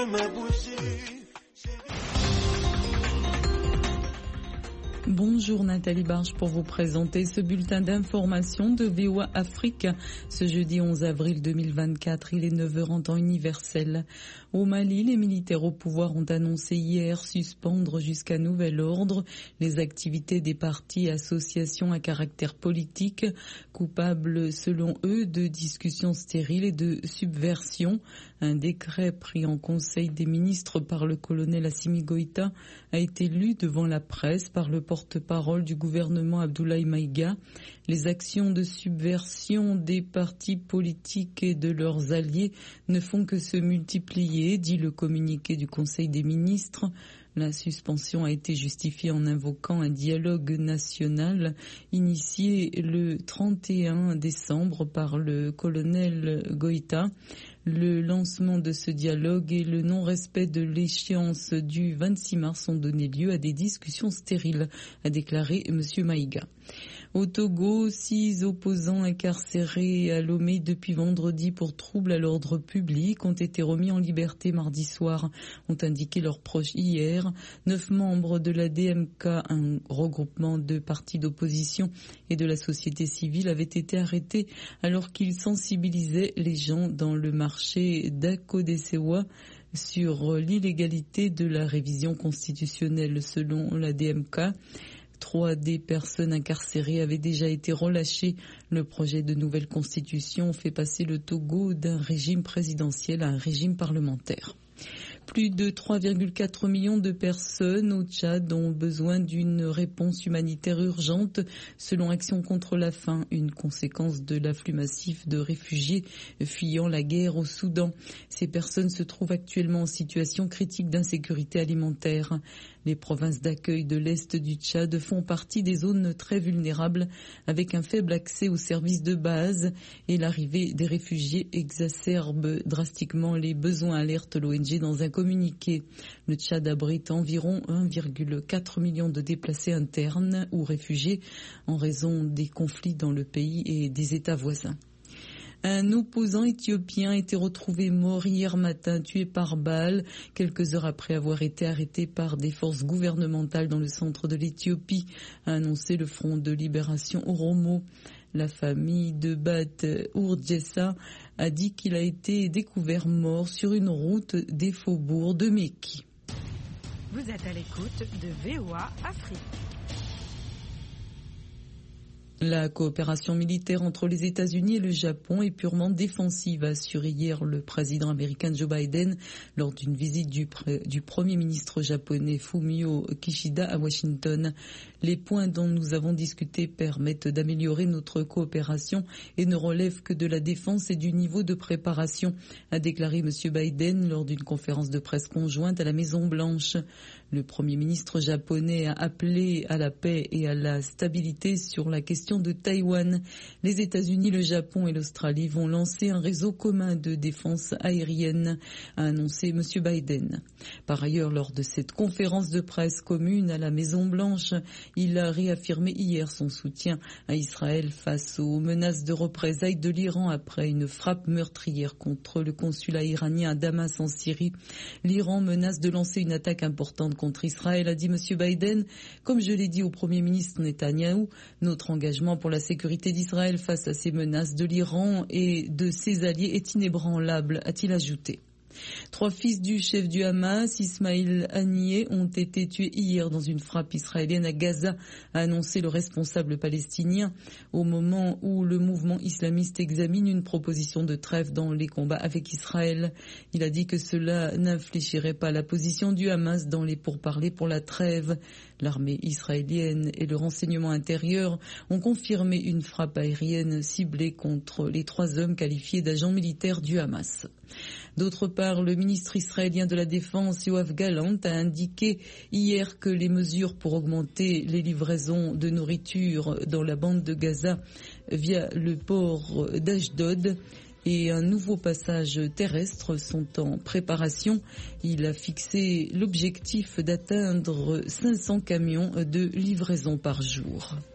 ma bougie. Bonjour Nathalie Barge pour vous présenter ce bulletin d'information de VOA Afrique. Ce jeudi 11 avril 2024, il est 9h en temps universel. Au Mali, les militaires au pouvoir ont annoncé hier suspendre jusqu'à nouvel ordre les activités des partis et associations à caractère politique, coupables selon eux de discussions stériles et de subversion. Un décret pris en Conseil des ministres par le colonel Assimi Goïta a été lu devant la presse par le porte-parole du gouvernement Abdoulaye Maïga. Les actions de subversion des partis politiques et de leurs alliés ne font que se multiplier, dit le communiqué du Conseil des ministres. La suspension a été justifiée en invoquant un dialogue national initié le 31 décembre par le colonel Goïta. Le lancement de ce dialogue et le non-respect de l'échéance du 26 mars ont donné lieu à des discussions stériles, a déclaré M. Maïga. Au Togo, 6 opposants incarcérés à Lomé depuis vendredi pour troubles à l'ordre public ont été remis en liberté mardi soir, ont indiqué leurs proches hier. 9 membres de la DMK, un regroupement de partis d'opposition et de la société civile, avaient été arrêtés alors qu'ils sensibilisaient les gens dans le marché d'Akodesewa sur l'illégalité de la révision constitutionnelle. Selon la DMK, 3 des personnes incarcérées avaient déjà été relâchées. Le projet de nouvelle constitution fait passer le Togo d'un régime présidentiel à un régime parlementaire. Plus de 3,4 millions de personnes au Tchad ont besoin d'une réponse humanitaire urgente, selon Action contre la faim, une conséquence de l'afflux massif de réfugiés fuyant la guerre au Soudan. Ces personnes se trouvent actuellement en situation critique d'insécurité alimentaire. Les provinces d'accueil de l'Est du Tchad font partie des zones très vulnérables, avec un faible accès aux services de base, et l'arrivée des réfugiés exacerbe drastiquement les besoins, alerte l'ONG dans un communiqué. Le Tchad abrite environ 1,4 million de déplacés internes ou réfugiés en raison des conflits dans le pays et des États voisins. Un opposant éthiopien a été retrouvé mort hier matin, tué par balle, quelques heures après avoir été arrêté par des forces gouvernementales dans le centre de l'Éthiopie, a annoncé le Front de libération Oromo. La famille de Bat Ourdjessa a dit qu'il a été découvert mort sur une route des faubourgs de Mekki. Vous êtes à l'écoute de VOA Afrique. La coopération militaire entre les États-Unis et le Japon est purement défensive, a assuré hier le président américain Joe Biden lors d'une visite du Premier ministre japonais Fumio Kishida à Washington. Les points dont nous avons discuté permettent d'améliorer notre coopération et ne relèvent que de la défense et du niveau de préparation, a déclaré M. Biden lors d'une conférence de presse conjointe à la Maison-Blanche. Le Premier ministre japonais a appelé à la paix et à la stabilité sur la question de Taïwan. Les États-Unis, le Japon et l'Australie vont lancer un réseau commun de défense aérienne, a annoncé M. Biden. Par ailleurs, lors de cette conférence de presse commune à la Maison-Blanche, il a réaffirmé hier son soutien à Israël face aux menaces de représailles de l'Iran après une frappe meurtrière contre le consulat iranien à Damas en Syrie. L'Iran menace de lancer une attaque importante contre Israël, a dit M. Biden. Comme je l'ai dit au Premier ministre Netanyahou, notre engagement pour la sécurité d'Israël face à ces menaces de l'Iran et de ses alliés est inébranlable, a-t-il ajouté. 3 fils du chef du Hamas, Ismail Haniyeh, ont été tués hier dans une frappe israélienne à Gaza, a annoncé le responsable palestinien, au moment où le mouvement islamiste examine une proposition de trêve dans les combats avec Israël. Il a dit que cela n'infléchirait pas la position du Hamas dans les pourparlers pour la trêve. L'armée israélienne et le renseignement intérieur ont confirmé une frappe aérienne ciblée contre les 3 hommes qualifiés d'agents militaires du Hamas. D'autre part, le ministre israélien de la Défense, Yoav Gallant, a indiqué hier que les mesures pour augmenter les livraisons de nourriture dans la bande de Gaza via le port d'Ashdod et un nouveau passage terrestre sont en préparation. Il a fixé l'objectif d'atteindre 500 camions de livraison par jour.